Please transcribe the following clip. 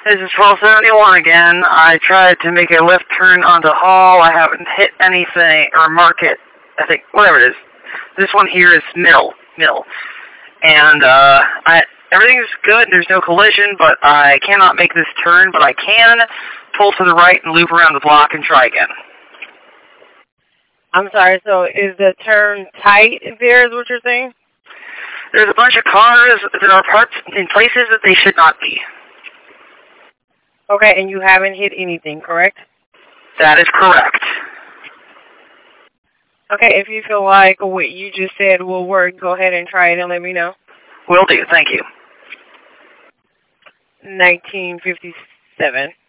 This is 1271 again. I tried to make a left turn onto Hall. I haven't hit anything, or Market, I think, whatever it is. This one here is Mill. And everything's good, there's no collision, but I cannot make this turn, but I can pull to the right and loop around the block and try again. I'm sorry, so is the turn tight there is what you're saying? There's a bunch of cars that are parked in places that they should not be. Okay, and you haven't hit anything, correct? That is correct. Okay, if you feel like what you just said will work, go ahead and try it and let me know. Will do, thank you. 1957.